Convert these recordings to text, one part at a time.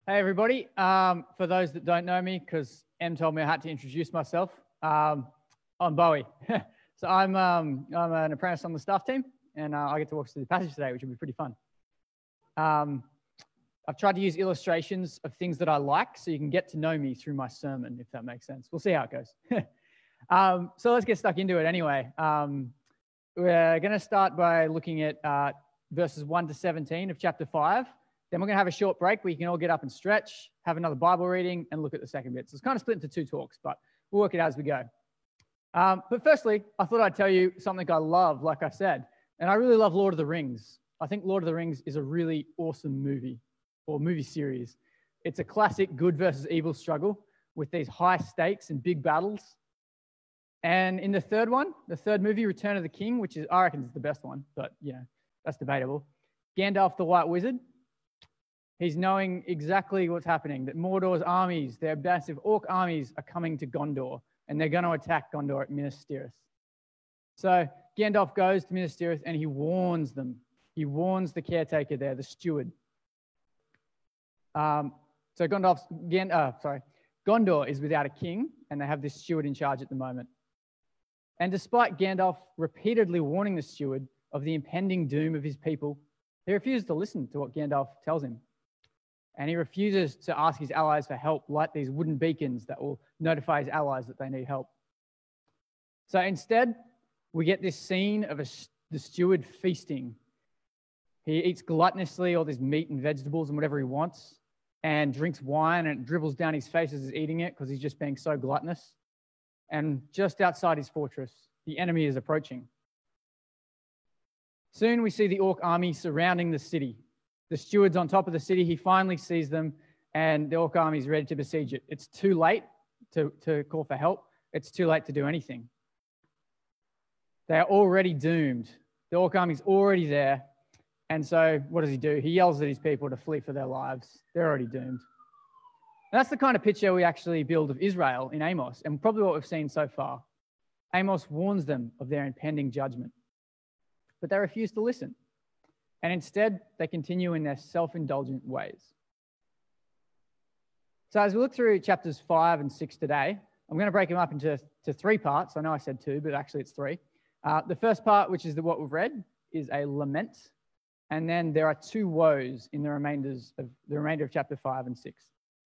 Hey everybody, for those that don't know me, because Em told me I had to introduce myself, I'm Bowie. So I'm an apprentice on the staff team, and I get to walk through the passage today, which will be pretty fun. I've tried to use illustrations of things that I like so you can get to know me through my sermon, if that makes sense. We'll see how it goes. So let's get stuck into it anyway. We're going to start by looking at verses 1 to 17 of chapter 5. Then we're going to have a short break where you can all get up and stretch, have another Bible reading, and look at the second bit. So it's kind of split into two talks, but we'll work it out as we go. But firstly, I thought I'd tell you something I love, like I said, and I really love Lord of the Rings. I think Lord of the Rings is a really awesome movie or movie series. It's a classic good versus evil struggle with these high stakes and big battles. And in the third one, the third movie, Return of the King, which is, I reckon, is the best one, but you know, that's debatable. Gandalf the White Wizard, he's knowing exactly what's happening, that Mordor's armies, their massive orc armies, are coming to Gondor, and they're going to attack Gondor at Minas Tirith. So Gandalf goes to Minas Tirith and he warns them. He warns the caretaker there, the steward. So Gondor is without a king, and they have this steward in charge at the moment. And despite Gandalf repeatedly warning the steward of the impending doom of his people, he refuses to listen to what Gandalf tells him. And he refuses to ask his allies for help, like these wooden beacons that will notify his allies that they need help. So instead, we get this scene of the steward feasting. He eats gluttonously all this meat and vegetables and whatever he wants, and drinks wine, and it dribbles down his face as he's eating it because he's just being so gluttonous. And just outside his fortress, the enemy is approaching. Soon we see the orc army surrounding the city. The steward's on top of the city. He finally sees them, and the orc army is ready to besiege it. It's too late to call for help. It's too late to do anything. They are already doomed. The orc army's already there. And so what does he do? He yells at his people to flee for their lives. They're already doomed. And that's the kind of picture we actually build of Israel in Amos, and probably what we've seen so far. Amos warns them of their impending judgment, but they refuse to listen. And instead, they continue in their self-indulgent ways. So as we look through chapters 5 and 6 today, I'm going to break them up into three parts. I know I said two, but actually it's three. The first part, which is what we've read, is a lament. And then there are two woes in the remainder of chapter 5 and 6.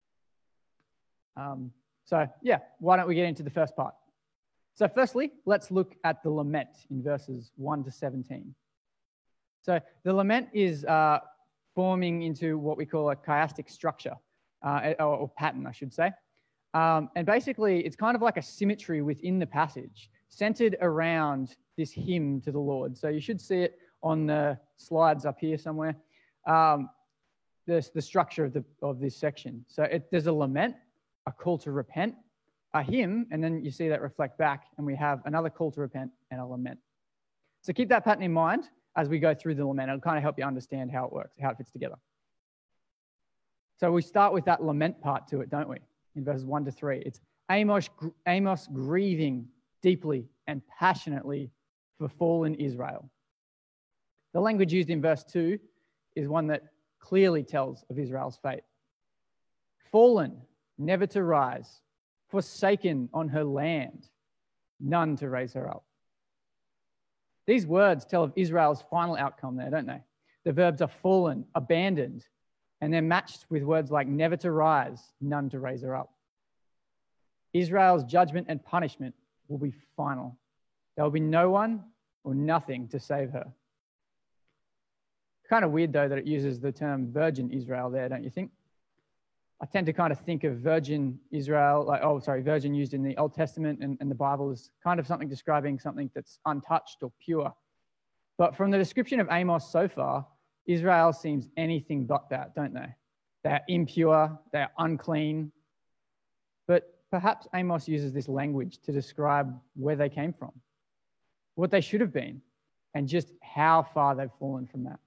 Why don't we get into the first part? So firstly, let's look at the lament in verses 1 to 17. So the lament is forming into what we call a chiastic structure, or pattern, I should say. And basically, it's kind of like a symmetry within the passage, centered around this hymn to the Lord. So you should see it on the slides up here somewhere, the structure of this section. So there's a lament, a call to repent, a hymn, and then you see that reflect back, and we have another call to repent and a lament. So keep that pattern in mind as we go through the lament. It'll kind of help you understand how it works, how it fits together. So we start with that lament part to it, don't we? In verses 1 to 3. It's Amos grieving deeply and passionately for fallen Israel. The language used in verse 2 is one that clearly tells of Israel's fate. Fallen, never to rise, forsaken on her land, none to raise her up. These words tell of Israel's final outcome there, don't they? The verbs are fallen, abandoned, and they're matched with words like never to rise, none to raise her up. Israel's judgment and punishment will be final. There will be no one or nothing to save her. Kind of weird, though, that it uses the term virgin Israel there, don't you think? I tend to kind of think of virgin Israel, virgin used in the Old Testament and the Bible is kind of something describing something that's untouched or pure. But from the description of Amos so far, Israel seems anything but that, don't they? They're impure, they're unclean. But perhaps Amos uses this language to describe where they came from, what they should have been, and just how far they've fallen from that.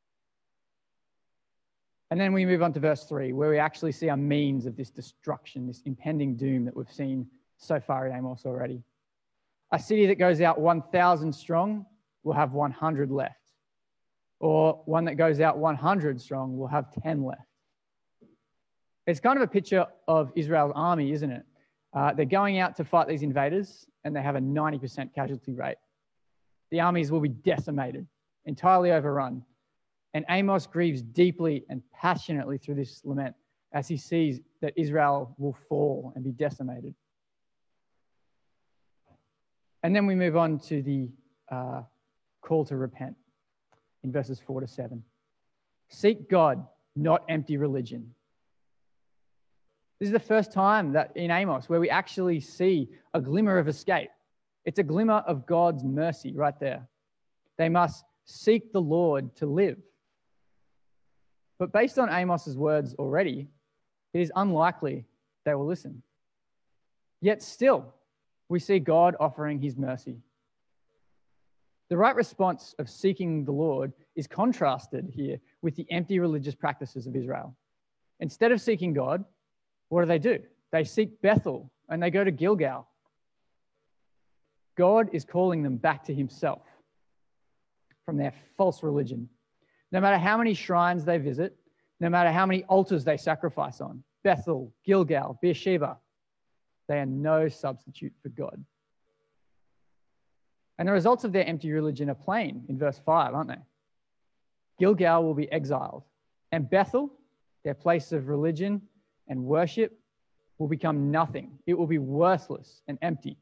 And then we move on to verse 3, where we actually see a means of this destruction, this impending doom that we've seen so far in Amos already. A city that goes out 1,000 strong will have 100 left. Or one that goes out 100 strong will have 10 left. It's kind of a picture of Israel's army, isn't it? They're going out to fight these invaders, and they have a 90% casualty rate. The armies will be decimated, entirely overrun. And Amos grieves deeply and passionately through this lament as he sees that Israel will fall and be decimated. And then we move on to the call to repent in verses 4 to 7. Seek God, not empty religion. This is the first time that in Amos where we actually see a glimmer of escape. It's a glimmer of God's mercy right there. They must seek the Lord to live. But based on Amos's words already, it is unlikely they will listen. Yet still, we see God offering his mercy. The right response of seeking the Lord is contrasted here with the empty religious practices of Israel. Instead of seeking God, what do? They seek Bethel and they go to Gilgal. God is calling them back to himself from their false religion. No matter how many shrines they visit, no matter how many altars they sacrifice on, Bethel, Gilgal, Beersheba, they are no substitute for God. And the results of their empty religion are plain in verse 5, aren't they? Gilgal will be exiled, and Bethel, their place of religion and worship, will become nothing. It will be worthless and empty.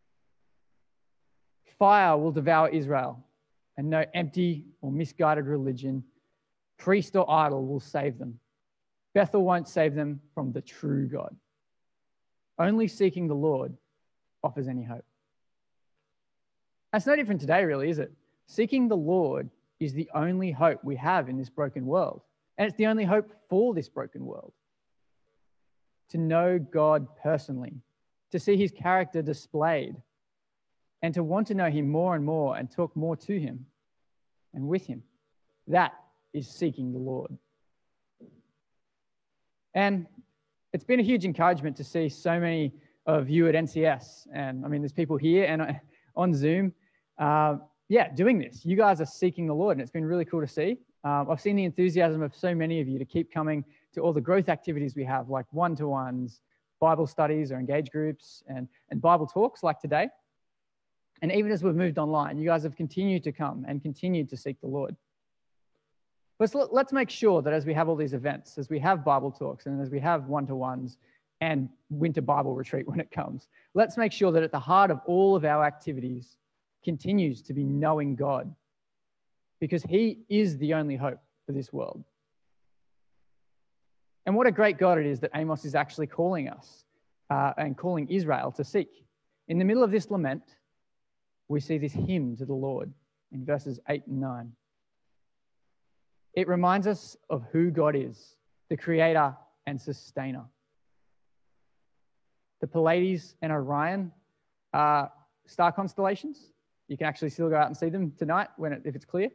Fire will devour Israel, and no empty or misguided religion, priest or idol, will save them. Bethel won't save them from the true God. Only seeking the Lord offers any hope. That's no different today, really, is it? Seeking the Lord is the only hope we have in this broken world. And it's the only hope for this broken world. To know God personally, to see his character displayed, and to want to know him more and more and talk more to him and with him. That is seeking the Lord. And it's been a huge encouragement to see so many of you at NCS. And I mean, there's people here and on Zoom, doing this. You guys are seeking the Lord, and it's been really cool to see. I've seen the enthusiasm of so many of you to keep coming to all the growth activities we have, like one-to-ones, Bible studies or engage groups, and Bible talks like today. And even as we've moved online, you guys have continued to come and continued to seek the Lord. But let's make sure that as we have all these events, as we have Bible talks, and as we have one-to-ones and winter Bible retreat when it comes, let's make sure that at the heart of all of our activities continues to be knowing God, because he is the only hope for this world. And what a great God it is that Amos is actually calling us and calling Israel to seek. In the middle of this lament, we see this hymn to the Lord in verses 8 and 9. It reminds us of who God is, the creator and sustainer. The Pleiades and Orion are star constellations. You can actually still go out and see them tonight if it's clear.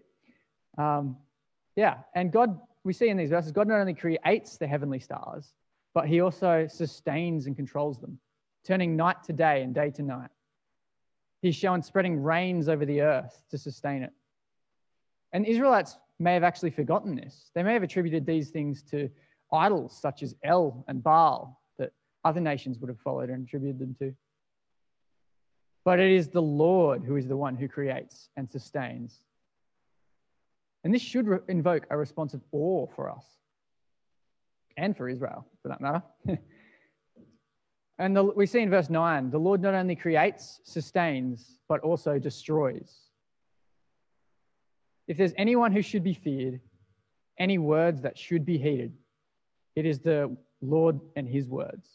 And God, we see in these verses, God not only creates the heavenly stars, but he also sustains and controls them, turning night to day and day to night. He's shown spreading rains over the earth to sustain it. And the Israelites may have actually forgotten this. They may have attributed these things to idols such as El and Baal that other nations would have followed and attributed them to. But it is the Lord who is the one who creates and sustains. And this should invoke a response of awe for us and for Israel, for that matter. And we see in verse 9, the Lord not only creates, sustains, but also destroys. If there's anyone who should be feared, any words that should be heeded, it is the Lord and his words.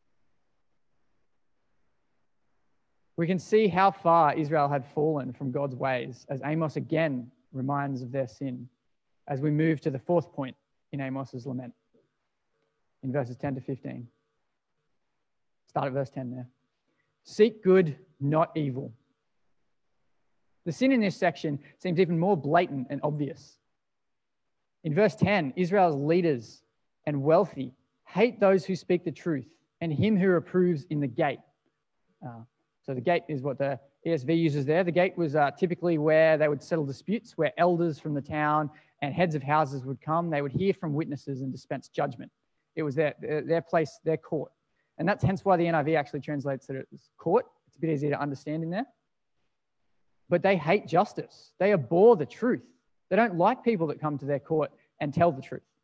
We can see how far Israel had fallen from God's ways as Amos again reminds of their sin as we move to the fourth point in Amos's lament in verses 10 to 15. Start at verse 10 there. Seek good, not evil. The sin in this section seems even more blatant and obvious. In verse 10, Israel's leaders and wealthy hate those who speak the truth and him who reproves in the gate. So the gate is what the ESV uses there. The gate was typically where they would settle disputes, where elders from the town and heads of houses would come. They would hear from witnesses and dispense judgment. It was their place, their court. And that's hence why the NIV actually translates it as court. It's a bit easier to understand in there. But they hate justice. They abhor the truth. They don't like people that come to their court and tell the truth.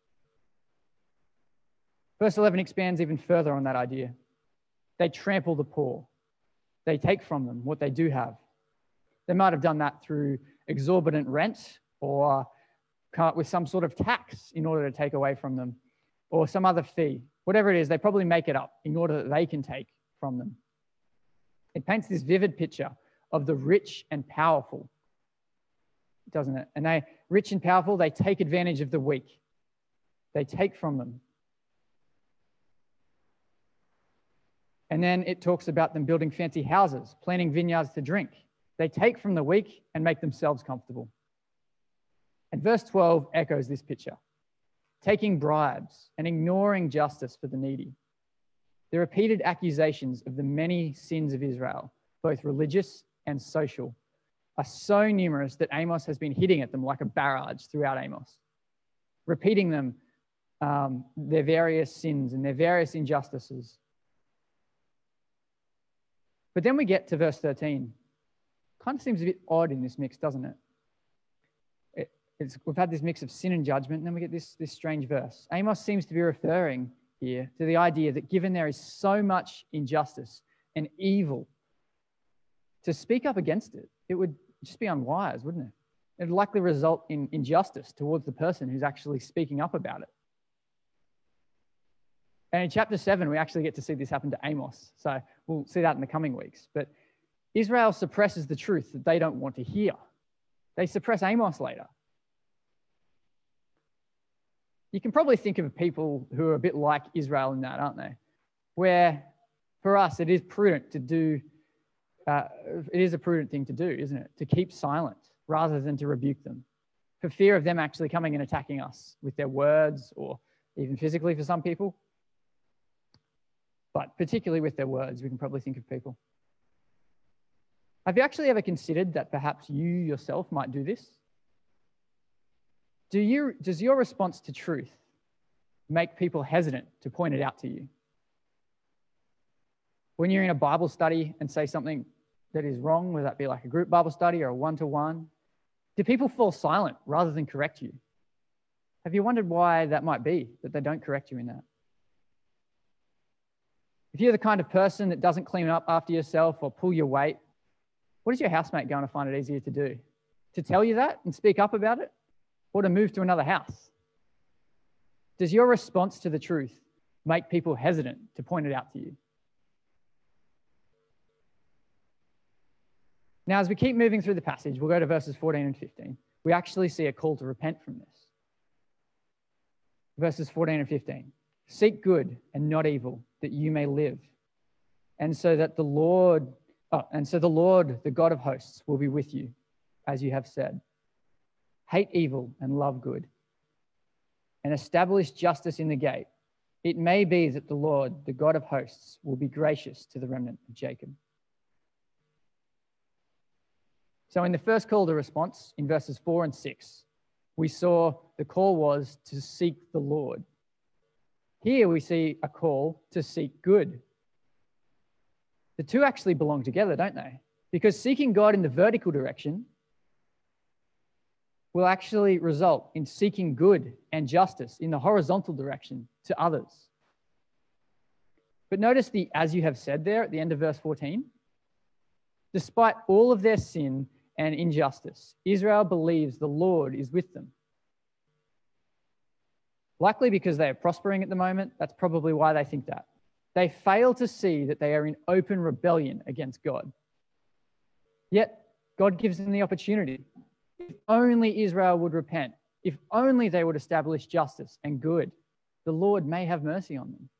Verse 11 expands even further on that idea. They trample the poor. They take from them what they do have. They might have done that through exorbitant rent or come up with some sort of tax in order to take away from them, or some other fee. Whatever it is, they probably make it up in order that they can take from them. It paints this vivid picture of the rich and powerful, doesn't it? And they, rich and powerful, they take advantage of the weak. They take from them. And then it talks about them building fancy houses, planting vineyards to drink. They take from the weak and make themselves comfortable. And verse 12 echoes this picture. Taking bribes and ignoring justice for the needy. The repeated accusations of the many sins of Israel, both religious and social, are so numerous that Amos has been hitting at them like a barrage throughout Amos, repeating them, their various sins and their various injustices. But then we get to verse 13. Kind of seems a bit odd in this mix, doesn't it? We've had this mix of sin and judgment, and then we get this strange verse. Amos seems to be referring here to the idea that given there is so much injustice and evil, to speak up against it, it would just be unwise, wouldn't it? It would likely result in injustice towards the person who's actually speaking up about it. And in chapter 7, we actually get to see this happen to Amos. So we'll see that in the coming weeks. But Israel suppresses the truth that they don't want to hear. They suppress Amos later. You can probably think of people who are a bit like Israel in that, aren't they? Where for us, it is prudent to do, it is a prudent thing to do, isn't it? To keep silent rather than to rebuke them, for fear of them actually coming and attacking us with their words or even physically for some people. But particularly with their words, we can probably think of people. Have you actually ever considered that perhaps you yourself might do this? Does your response to truth make people hesitant to point it out to you? When you're in a Bible study and say something that is wrong, whether that be like a group Bible study or a one-to-one, do people fall silent rather than correct you? Have you wondered why that might be, that they don't correct you in that? If you're the kind of person that doesn't clean up after yourself or pull your weight, what is your housemate going to find it easier to do? To tell you that and speak up about it? Or to move to another house? Does your response to the truth make people hesitant to point it out to you? Now, as we keep moving through the passage, we'll go to verses 14 and 15. We actually see a call to repent from this. Verses 14 and 15. Seek good and not evil, that you may live. And so the Lord, the God of hosts, will be with you, as you have said. Hate evil and love good, and establish justice in the gate. It may be that the Lord, the God of hosts, will be gracious to the remnant of Jacob. So in the first call to response, in verses 4 and 6, we saw the call was to seek the Lord. Here we see a call to seek good. The two actually belong together, don't they? Because seeking God in the vertical direction will actually result in seeking good and justice in the horizontal direction to others. But notice the "as you have said" there at the end of verse 14. Despite all of their sin and injustice, Israel believes the Lord is with them. Likely because they are prospering at the moment. That's probably why they think that. They fail to see that they are in open rebellion against God. Yet God gives them the opportunity. If only Israel would repent, if only they would establish justice and good, the Lord may have mercy on them.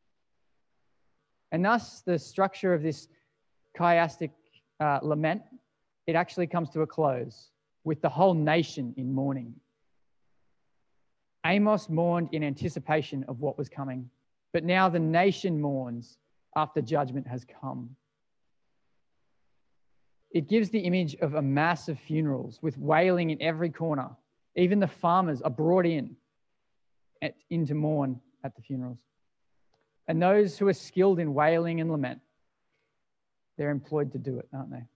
And thus, the structure of this chiastic lament, it actually comes to a close with the whole nation in mourning. Amos mourned in anticipation of what was coming, but now the nation mourns after judgment has come. It gives the image of a mass of funerals with wailing in every corner. Even the farmers are brought in to mourn at the funerals. And those who are skilled in wailing and lament, they're employed to do it, aren't they?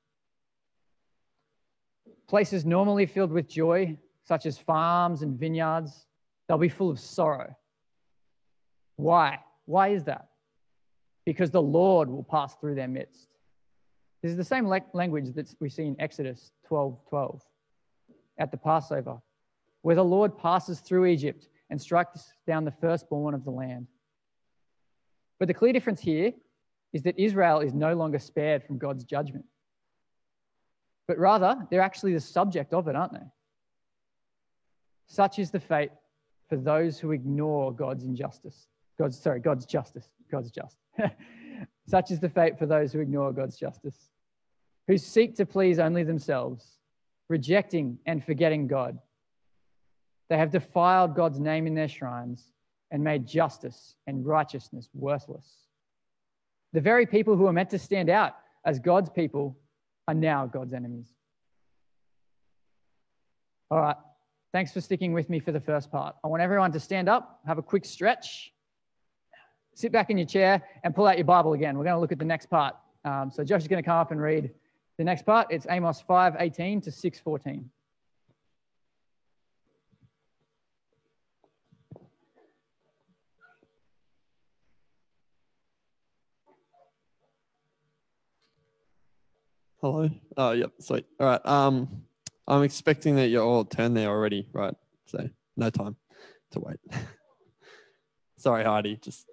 Places normally filled with joy, such as farms and vineyards, they'll be full of sorrow. Why? Why is that? Because the Lord will pass through their midst. This is the same language that we see in Exodus 12:12 at the Passover, where the Lord passes through Egypt and strikes down the firstborn of the land. But the clear difference here is that Israel is no longer spared from God's judgment. But rather, they're actually the subject of it, aren't they? Such is the fate for those who ignore God's injustice. God's justice. God's just. Such is the fate for those who ignore God's justice, who seek to please only themselves, rejecting and forgetting God. They have defiled God's name in their shrines and made justice and righteousness worthless. The very people who are meant to stand out as God's people are now God's enemies. All right, thanks for sticking with me for the first part. I want everyone to stand up, have a quick stretch, sit back in your chair and pull out your Bible again. We're going to look at the next part. So Josh is going to come up and read the next part. It's Amos 5:18 to 6:14. Hello. Oh, yep. Sweet. All right. I'm expecting that you're all turned there already, right? So no time to wait. Sorry, Heidi. Just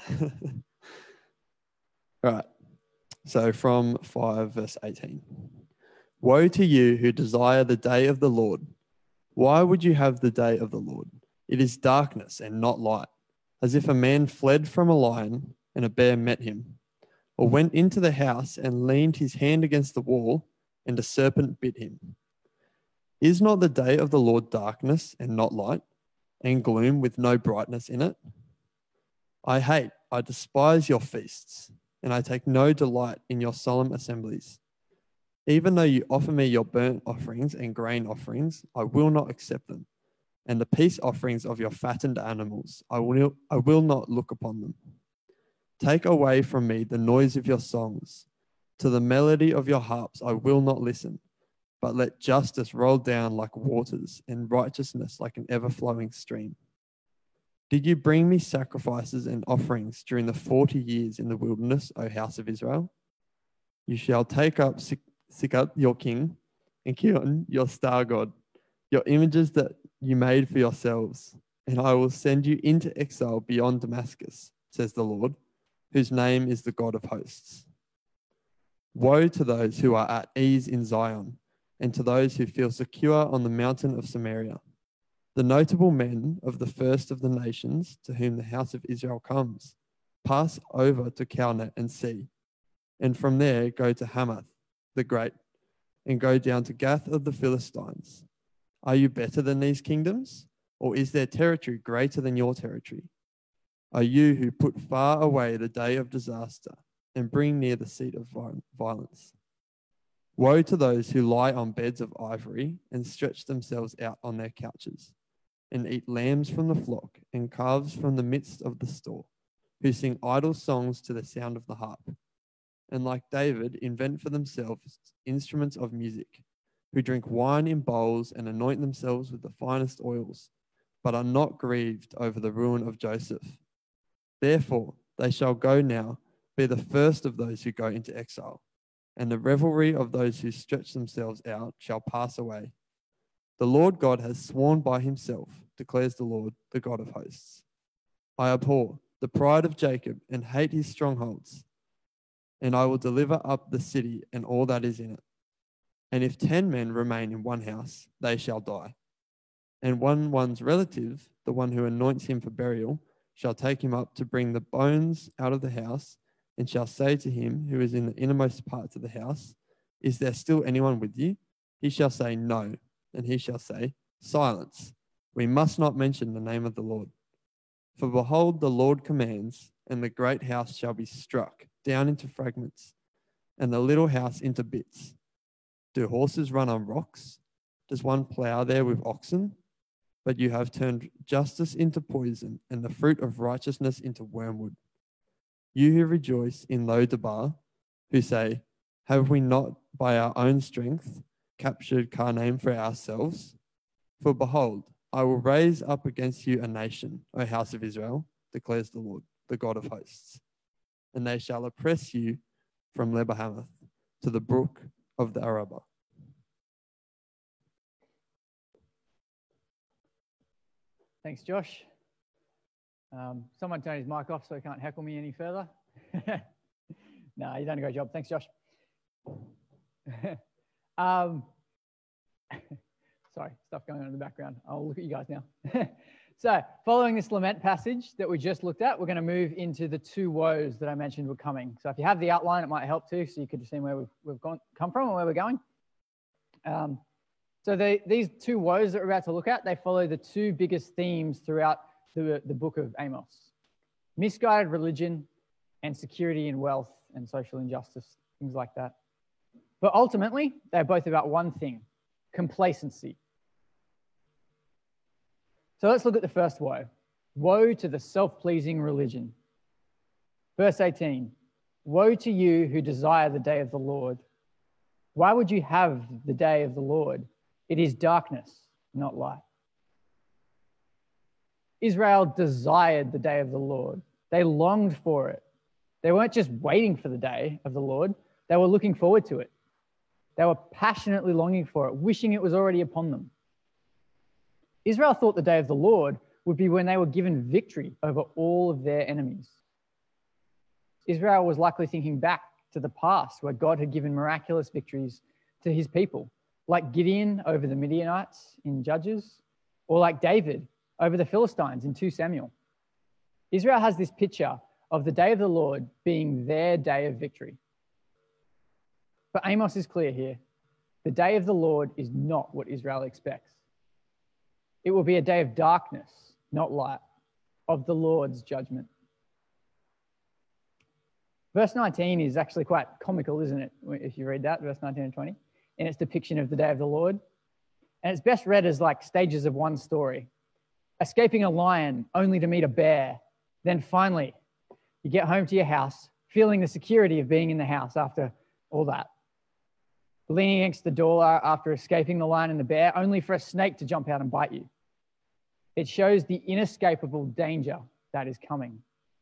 all right. So from 5 verse 18. Woe to you who desire the day of the Lord. Why would you have the day of the Lord? It is darkness and not light, as if a man fled from a lion and a bear met him, or went into the house and leaned his hand against the wall, and a serpent bit him. Is not the day of the Lord darkness and not light, and gloom with no brightness in it? I despise your feasts, and I take no delight in your solemn assemblies. Even though you offer me your burnt offerings and grain offerings, I will not accept them, and the peace offerings of your fattened animals, I will not look upon them. Take away from me the noise of your songs. To the melody of your harps I will not listen, but let justice roll down like waters and righteousness like an ever-flowing stream. Did you bring me sacrifices and offerings during the 40 years in the wilderness, O house of Israel? You shall take up Sikkat, your king, and Kion, your star god, your images that you made for yourselves, and I will send you into exile beyond Damascus, says the Lord, whose name is the God of hosts. Woe to those who are at ease in Zion, and to those who feel secure on the mountain of Samaria. The notable men of the first of the nations to whom the house of Israel comes, pass over to Calneh and see, and from there go to Hamath the great, and go down to Gath of the Philistines. Are you better than these kingdoms, or is their territory greater than your territory? Are you who put far away the day of disaster and bring near the seat of violence? Woe to those who lie on beds of ivory and stretch themselves out on their couches, and eat lambs from the flock and calves from the midst of the store, who sing idle songs to the sound of the harp, and like David invent for themselves instruments of music, who drink wine in bowls and anoint themselves with the finest oils, but are not grieved over the ruin of Joseph. Therefore, they shall go now, be the first of those who go into exile, and the revelry of those who stretch themselves out shall pass away. The Lord God has sworn by himself, declares the Lord, the God of hosts. I abhor the pride of Jacob and hate his strongholds, and I will deliver up the city and all that is in it. And if 10 men remain in one house, they shall die. And one's relative, the one who anoints him for burial, shall take him up to bring the bones out of the house, and shall say to him who is in the innermost parts of the house, is there still anyone with you? He shall say, no. And he shall say, silence. We must not mention the name of the Lord. For behold, the Lord commands, and the great house shall be struck down into fragments, and the little house into bits. Do horses run on rocks? Does one plow there with oxen? but you have turned justice into poison and the fruit of righteousness into wormwood. You who rejoice in Lo-debar, who say, have we not by our own strength captured Karnaim for ourselves? For behold, I will raise up against you a nation, O house of Israel, declares the Lord, the God of hosts. And they shall oppress you from Lebo-hamath to the brook of the Arabah. Thanks, Josh. Someone turn his mic off so he can't heckle me any further. No, you've done a great job. Thanks, Josh. Sorry, stuff going on in the background. I'll look at you guys now. So following this lament passage that we just looked at, we're going to move into the two woes that I mentioned were coming. So if you have the outline, it might help too, so you could see where we've come from and where we're going. So these two woes that we're about to look at, they follow the two biggest themes throughout the book of Amos: misguided religion and security and wealth and social injustice, things like that. But ultimately, they're both about one thing: complacency. So let's look at the first woe. Woe to the self-pleasing religion. Verse 18, woe to you who desire the day of the Lord. Why would you have the day of the Lord? It is darkness, not light. Israel desired the day of the Lord. They longed for it. They weren't just waiting for the day of the Lord. They were looking forward to it. They were passionately longing for it, wishing it was already upon them. Israel thought the day of the Lord would be when they were given victory over all of their enemies. Israel was likely thinking back to the past where God had given miraculous victories to his people, like Gideon over the Midianites in Judges, or like David over the Philistines in 2 Samuel. Israel has this picture of the day of the Lord being their day of victory. But Amos is clear here. The day of the Lord is not what Israel expects. It will be a day of darkness, not light, of the Lord's judgment. Verse 19 is actually quite comical, isn't it? If you read that, verse 19 and 20, in its depiction of the day of the Lord. And it's best read as like stages of one story. Escaping a lion only to meet a bear. Then finally, you get home to your house, feeling the security of being in the house after all that. Leaning against the door after escaping the lion and the bear, only for a snake to jump out and bite you. It shows the inescapable danger that is coming.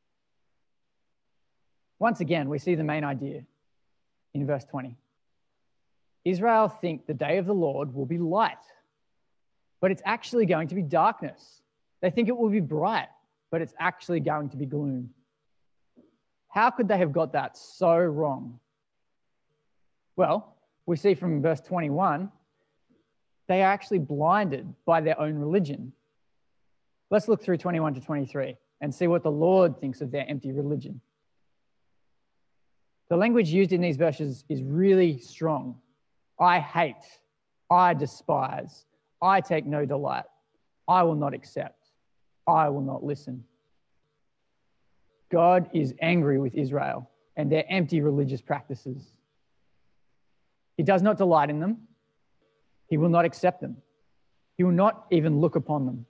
Once again, we see the main idea in verse 20. Israel think the day of the Lord will be light, but it's actually going to be darkness. They think it will be bright, but it's actually going to be gloom. How could they have got that so wrong? Well, we see from verse 21, they are actually blinded by their own religion. Let's look through 21 to 23 and see what the Lord thinks of their empty religion. The language used in these verses is really strong. I hate, I despise, I take no delight, I will not accept, I will not listen. God is angry with Israel and their empty religious practices. He does not delight in them. He will not accept them. He will not even look upon them.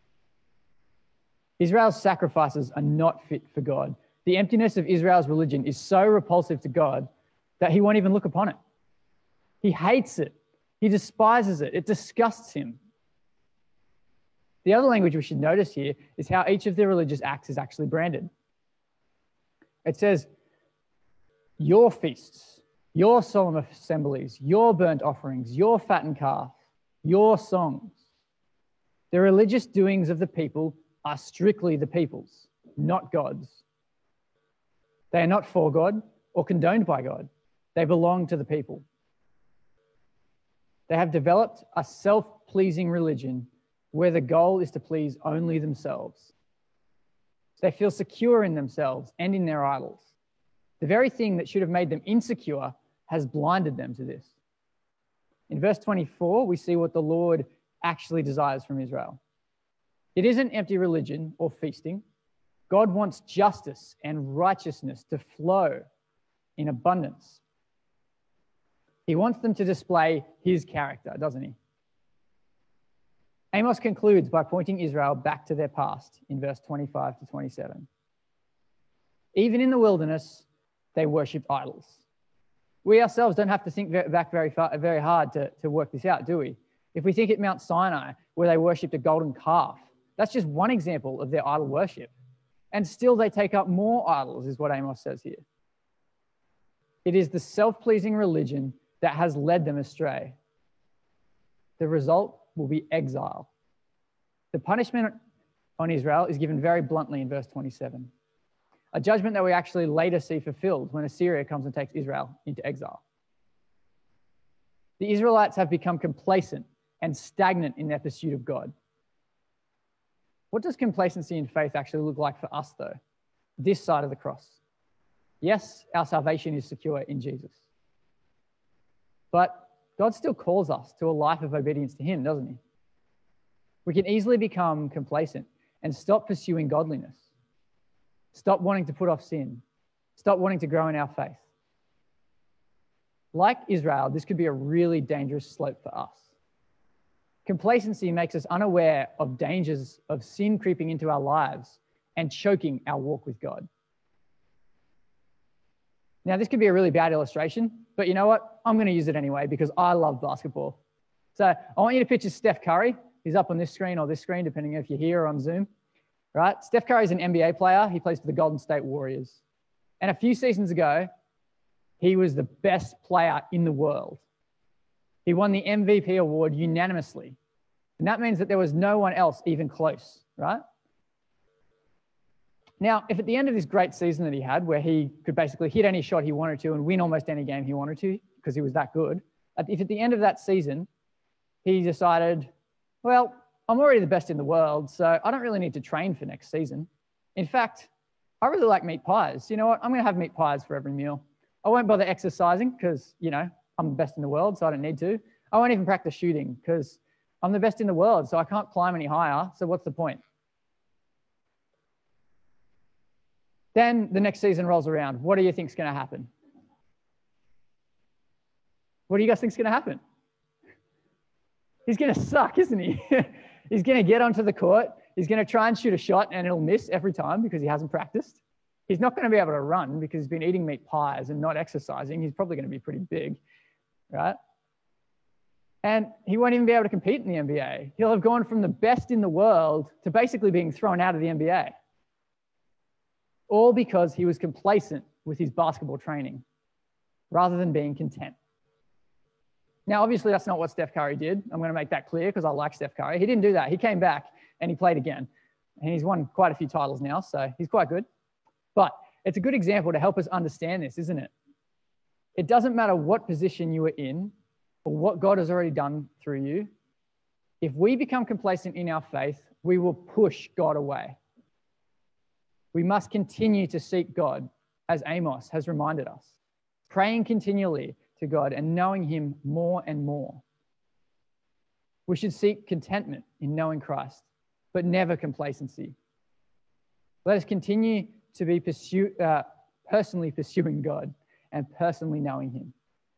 Israel's sacrifices are not fit for God. The emptiness of Israel's religion is so repulsive to God that he won't even look upon it. He hates it. He despises it. It disgusts him. The other language we should notice here is how each of their religious acts is actually branded. It says, your feasts, your solemn assemblies, your burnt offerings, your fattened calf, your songs. The religious doings of the people are strictly the people's, not God's. They are not for God or condoned by God. They belong to the people. They have developed a self-pleasing religion where the goal is to please only themselves. They feel secure in themselves and in their idols. The very thing that should have made them insecure has blinded them to this. In verse 24, we see what the Lord actually desires from Israel. It isn't empty religion or feasting. God wants justice and righteousness to flow in abundance. He wants them to display his character, doesn't he? Amos concludes by pointing Israel back to their past in verse 25 to 27. Even in the wilderness, they worshipped idols. We ourselves don't have to think back very hard to work this out, do we? If we think at Mount Sinai, where they worshipped a golden calf, that's just one example of their idol worship. And still they take up more idols, is what Amos says here. It is the self-pleasing religion that has led them astray. The result will be exile. The punishment on Israel is given very bluntly in verse 27. A judgment that we actually later see fulfilled when Assyria comes and takes Israel into exile. The Israelites have become complacent and stagnant in their pursuit of God. What does complacency in faith actually look like for us, though, this side of the cross? Yes, our salvation is secure in Jesus. But God still calls us to a life of obedience to him, doesn't he? We can easily become complacent and stop pursuing godliness. Stop wanting to put off sin. Stop wanting to grow in our faith. Like Israel, this could be a really dangerous slope for us. Complacency makes us unaware of dangers of sin creeping into our lives and choking our walk with God. Now, this could be a really bad illustration, but you know what? I'm going to use it anyway because I love basketball. So I want you to picture Steph Curry. He's up on this screen or this screen, depending if you're here or on Zoom, right? Steph Curry is an NBA player. He plays for the Golden State Warriors. And a few seasons ago, he was the best player in the world. He won the MVP award unanimously. And that means that there was no one else even close, right? Now, if at the end of this great season that he had, where he could basically hit any shot he wanted to and win almost any game he wanted to because he was that good, if at the end of that season, he decided, well, I'm already the best in the world, so I don't really need to train for next season. In fact, I really like meat pies. You know what? I'm going to have meat pies for every meal. I won't bother exercising because, you know, I'm the best in the world, so I don't need to. I won't even practice shooting because I'm the best in the world, so I can't climb any higher, so what's the point? Then the next season rolls around. What do you think is going to happen? What do you guys think is going to happen? He's going to suck, isn't he? He's going to get onto the court. He's going to try and shoot a shot and it'll miss every time because he hasn't practiced. He's not going to be able to run because he's been eating meat pies and not exercising. He's probably going to be pretty big, right? And he won't even be able to compete in the NBA. He'll have gone from the best in the world to basically being thrown out of the NBA. All because he was complacent with his basketball training rather than being content. Now, obviously, that's not what Steph Curry did. I'm going to make that clear because I like Steph Curry. He didn't do that. He came back and he played again. And he's won quite a few titles now, so he's quite good. But it's a good example to help us understand this, isn't it? It doesn't matter what position you are in or what God has already done through you. If we become complacent in our faith, we will push God away. We must continue to seek God, as Amos has reminded us, praying continually to God and knowing him more and more. We should seek contentment in knowing Christ, but never complacency. Let us continue to be personally pursuing God and personally knowing him.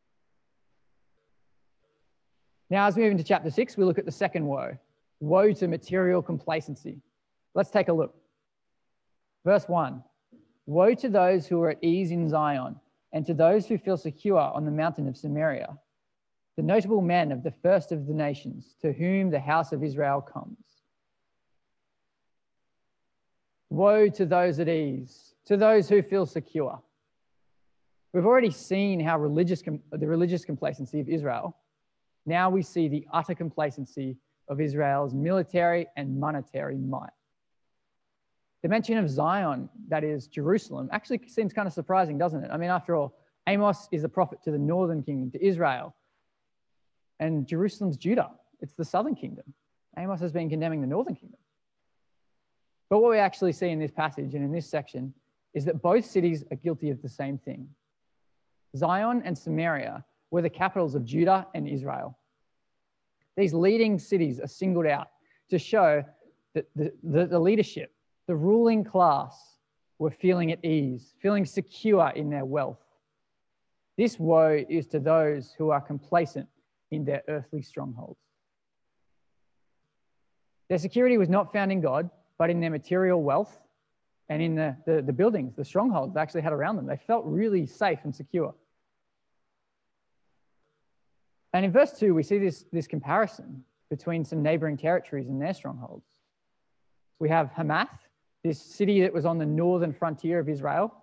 Now, as we move into chapter 6, we look at the second woe. Woe to material complacency. Let's take a look. Verse 1, woe to those who are at ease in Zion and to those who feel secure on the mountain of Samaria, the notable men of the first of the nations, to whom the house of Israel comes. Woe to those at ease, to those who feel secure. We've already seen how the religious complacency of Israel. Now we see the utter complacency of Israel's military and monetary might. The mention of Zion, that is Jerusalem, actually seems kind of surprising, doesn't it? I mean, after all, Amos is a prophet to the northern kingdom, to Israel, and Jerusalem's Judah. It's the southern kingdom. Amos has been condemning the northern kingdom. But what we actually see in this passage and in this section is that both cities are guilty of the same thing. Zion and Samaria were the capitals of Judah and Israel. These leading cities are singled out to show that the leadership, the ruling class, were feeling at ease, feeling secure in their wealth. This woe is to those who are complacent in their earthly strongholds. Their security was not found in God, but in their material wealth and in the buildings, the strongholds they actually had around them. They felt really safe and secure. And in verse 2, we see this comparison between some neighboring territories and their strongholds. We have Hamath, this city that was on the northern frontier of Israel.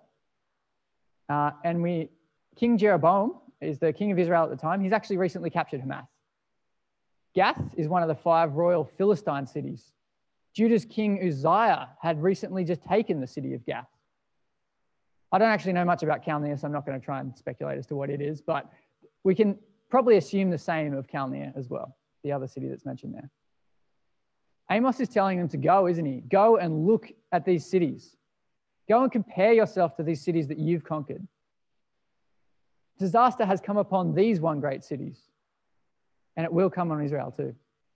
King Jeroboam is the king of Israel at the time. He's actually recently captured Hamath. Gath is one of the 5 royal Philistine cities. Judah's king Uzziah had recently just taken the city of Gath. I don't actually know much about Chalnea, so I'm not going to try and speculate as to what it is, but we can probably assume the same of Chalnea as well, the other city that's mentioned there. Amos is telling them to go, isn't he? Go and look at these cities. Go and compare yourself to these cities that you've conquered. Disaster has come upon these one great cities, and it will come on Israel too.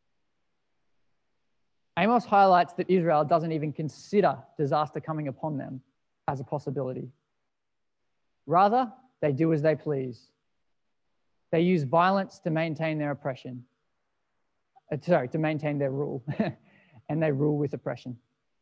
Amos highlights that Israel doesn't even consider disaster coming upon them as a possibility. Rather, they do as they please. They use violence to maintain their oppression. To maintain their rule. And they rule with oppression.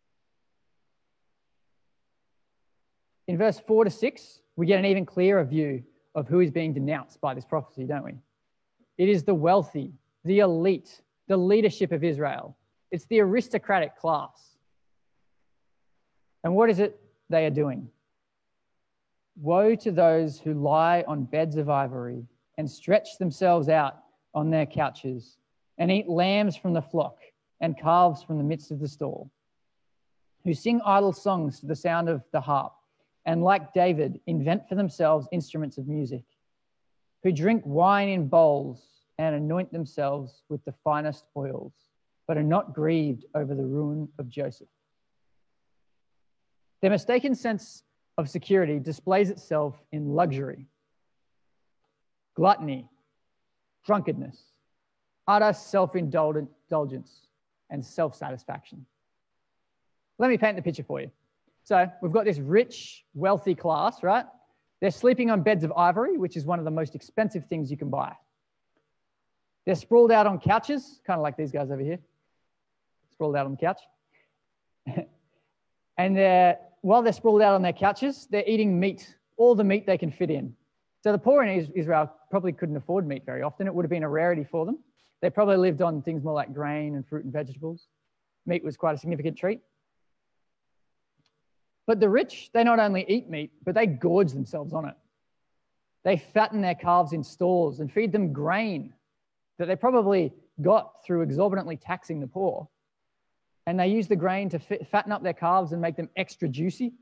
In verse 4 to 6, we get an even clearer view of who is being denounced by this prophecy, don't we? It is the wealthy, the elite, the leadership of Israel. It's the aristocratic class. And what is it they are doing? Woe to those who lie on beds of ivory and stretch themselves out on their couches and eat lambs from the flock and calves from the midst of the stall, who sing idle songs to the sound of the harp and, like David, invent for themselves instruments of music, who drink wine in bowls and anoint themselves with the finest oils, but are not grieved over the ruin of Joseph. Their mistaken sense of security displays itself in luxury, gluttony, drunkenness, utter self-indulgence, and self-satisfaction. Let me paint the picture for you. So we've got this rich, wealthy class, right? They're sleeping on beds of ivory, which is one of the most expensive things you can buy. They're sprawled out on couches, kind of like these guys over here, sprawled out on the couch. And while they're sprawled out on their couches, they're eating meat, all the meat they can fit in. So the poor in Israel probably couldn't afford meat very often. It would have been a rarity for them. They probably lived on things more like grain and fruit and vegetables. Meat was quite a significant treat. But the rich, they not only eat meat, but they gorge themselves on it. They fatten their calves in stalls and feed them grain that they probably got through exorbitantly taxing the poor. And they use the grain to fatten up their calves and make them extra juicy.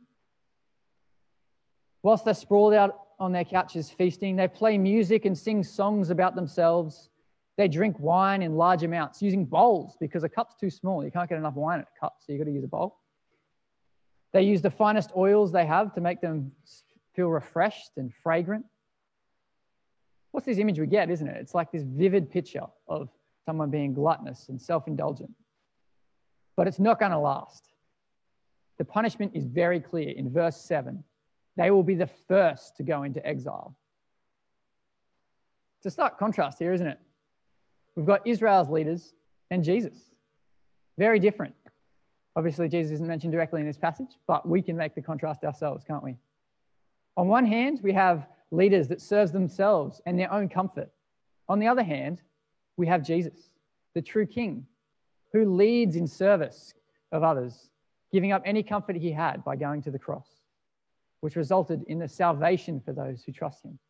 Whilst they're sprawled out on their couches feasting, they play music and sing songs about themselves. They drink wine in large amounts using bowls because a cup's too small. You can't get enough wine in a cup, so you've got to use a bowl. They use the finest oils they have to make them feel refreshed and fragrant. What's this image we get, isn't it? It's like this vivid picture of someone being gluttonous and self-indulgent. But it's not going to last. The punishment is very clear in verse 7. They will be the first to go into exile. It's a stark contrast here, isn't it? We've got Israel's leaders and Jesus. Very different. Obviously, Jesus isn't mentioned directly in this passage, but we can make the contrast ourselves, can't we? On one hand, we have leaders that serve themselves and their own comfort. On the other hand, we have Jesus, the true King, who leads in service of others, giving up any comfort he had by going to the cross, which resulted in the salvation for those who trust him.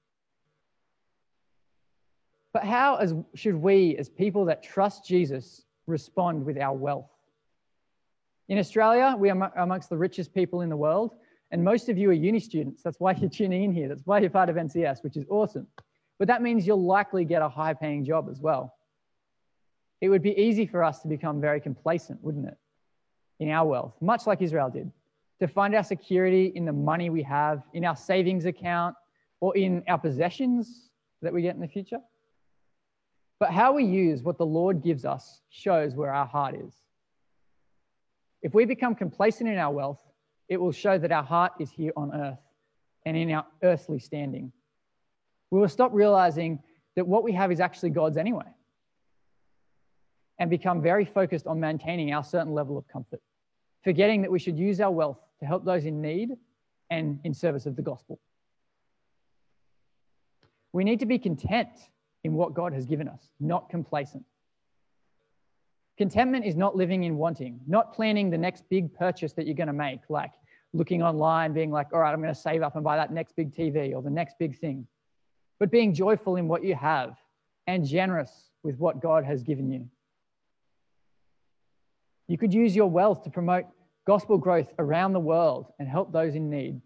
But how should we, as people that trust Jesus, respond with our wealth? In Australia, we are amongst the richest people in the world, and most of you are uni students. That's why you're tuning in here. That's why you're part of NCS, which is awesome. But that means you'll likely get a high-paying job as well. It would be easy for us to become very complacent, wouldn't it, in our wealth, much like Israel did, to find our security in the money we have, in our savings account, or in our possessions that we get in the future. But how we use what the Lord gives us shows where our heart is. If we become complacent in our wealth, it will show that our heart is here on earth and in our earthly standing. We will stop realizing that what we have is actually God's anyway. and become very focused on maintaining our certain level of comfort, forgetting that we should use our wealth to help those in need and in service of the gospel. We need to be content in what God has given us, not complacent. Contentment is not living in wanting, not planning the next big purchase that you're going to make, like looking online, being like, all right, I'm going to save up and buy that next big TV or the next big thing, but being joyful in what you have and generous with what God has given you. You could use your wealth to promote gospel growth around the world and help those in need.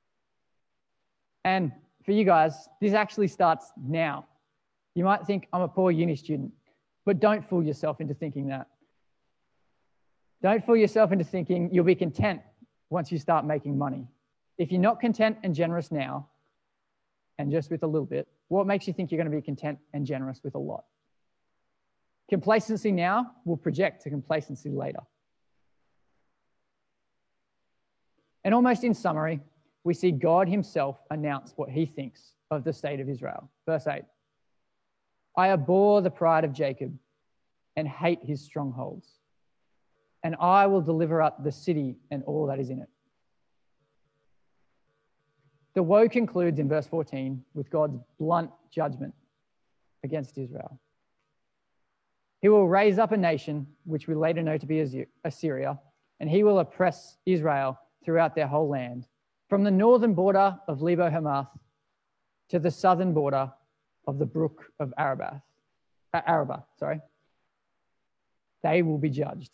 And for you guys, this actually starts now. You might think, I'm a poor uni student, but don't fool yourself into thinking that. Don't fool yourself into thinking you'll be content once you start making money. If you're not content and generous now, and just with a little bit, what makes you think you're going to be content and generous with a lot? Complacency now will project to complacency later. And almost in summary, we see God himself announce what he thinks of the state of Israel. Verse 8, I abhor the pride of Jacob and hate his strongholds, and I will deliver up the city and all that is in it. The woe concludes in verse 14 with God's blunt judgment against Israel. He will raise up a nation, which we later know to be Assyria, and he will oppress Israel throughout their whole land, from the northern border of Lebo-Hamath to the southern border of the brook of Arabah. They will be judged.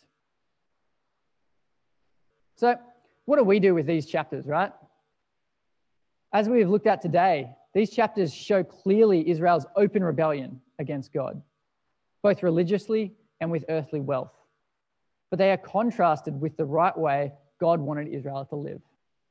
So what do we do with these chapters, right? As we've looked at today, these chapters show clearly Israel's open rebellion against God, both religiously and with earthly wealth. But they are contrasted with the right way God wanted Israel to live.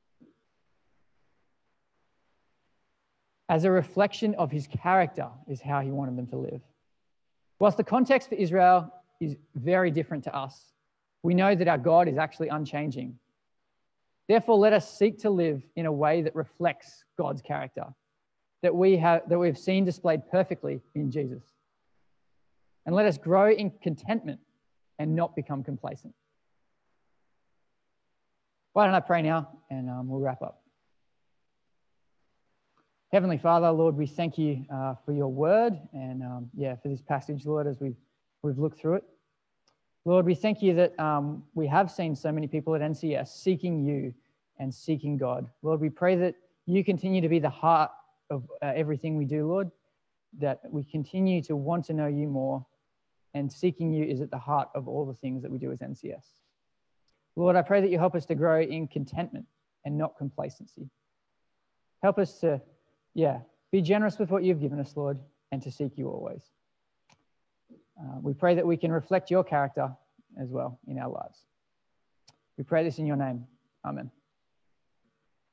As a reflection of his character is how he wanted them to live. Whilst the context for Israel is very different to us, we know that our God is actually unchanging. Therefore, let us seek to live in a way that reflects God's character, that we've seen displayed perfectly in Jesus. And let us grow in contentment and not become complacent. Why don't I pray now and we'll wrap up. Heavenly Father, Lord, we thank you for your word and for this passage, Lord, as we've looked through it. Lord, we thank you that we have seen so many people at NCS seeking you and seeking God. Lord, we pray that you continue to be the heart of everything we do, Lord, that we continue to want to know you more, and seeking you is at the heart of all the things that we do as NCS. Lord, I pray that you help us to grow in contentment and not complacency. Help us to, be generous with what you've given us, Lord, and to seek you always. We pray that we can reflect your character as well in our lives. We pray this in your name. Amen.